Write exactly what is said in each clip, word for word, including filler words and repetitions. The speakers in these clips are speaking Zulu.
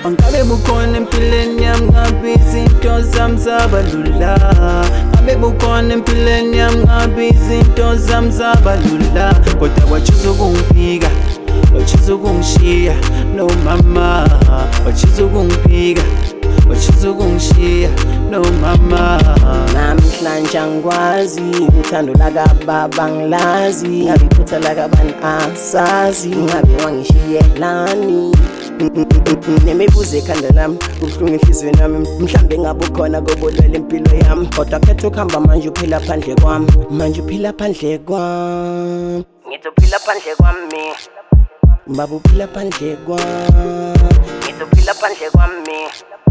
Ngabe bukhona empilweni yami ngabe izinto zami zabalula. Ngabe bukhona empilweni yami ngabe izinto zami zabalula. Kodwa wachuza ukungiphika, wachuza ukungishiya no mama. Wachuza ukungiphika, wachuza ukungishiya no mama. Namhlanje angikwazi uthando lakababa ngilazi. Ngabe iphutha lakabani asazi. Ngabe wangishiyelani nemibuzo ekhanda lami kubuhlungu enhliziyweni yami. Mhlambe ngabe ukhona kobolwela impilo yami. Kodwa khetha ukuhamba manje uphila phandle kwami. Manje uphila phandle kwami. Ngithi uphila phandle kwami. Baba uphila phandle kwami. Ngithi uphila phandle kwami.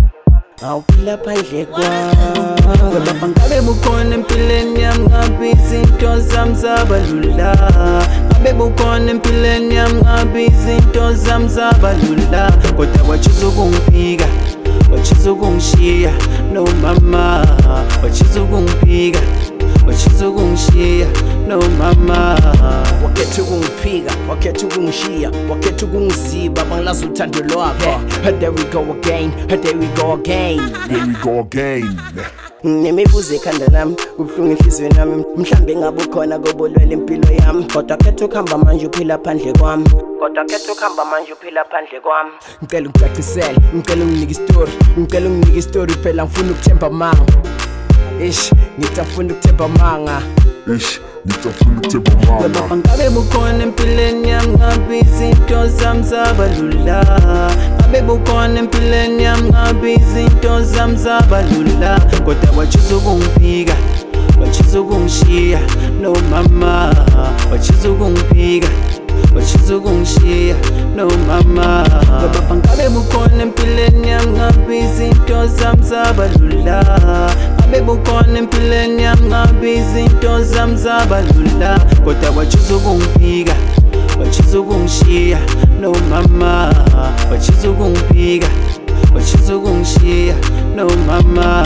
Awuphila phandle kwami. Baba ngabe bukhona empilweni yami ngabe izinto zami zabalula. Ngabe bukhona empilweni yami ngabe izinto zami zabalula. Kodwa wachuza ukungiphika, wachuza ukungishiya no mama. Wachuza ukungiphika, wachuza ukungishiya no mama. Wakhetha ukungiphika, wakhetha ukungishiya, wakhetha ukungiziba bangilazi uthando lwakho. There we go again, there we go again, There we go again. nemibuzo ekhanda lami kubuhlungu enhliziyweni yami. Mhlambe ngabe ukhona kobolwela impilo yami. Kodwa khetha ukuhamba manje uphila phandle kwami. Kodwa khetha ukuhamba manje uphila phandle kwami. Ngicela ungicacisele, ngicela unginike istory, ngicela unginike istory phela ngifuna ukuthemba manga. Ish, ngithi ngifuna ukuthemba manga. Ish, ngitafuna ukuthemba mama. Baba ngabe bukhona empilweni yami ngabe izinto zami zabalula. Ngabe bukhona empilweni yami ngabe izinto zami zabalula. Kodwa wachuza ukungiphika, wachuza ukungishiya no mama. Wachuza ukungiphika, wachuza ukungishiya no mama. Baba ngabe bukhona empilweni yami ngabe izinto zami zabalula. Ngabe bukhona empilweni yami ngabe izinto zami zabalula. Kodwa wachuza ukungiphika, wachuza ukungishiya no mama. Wachuza ukungiphika, wachuza ukungishiya no mama.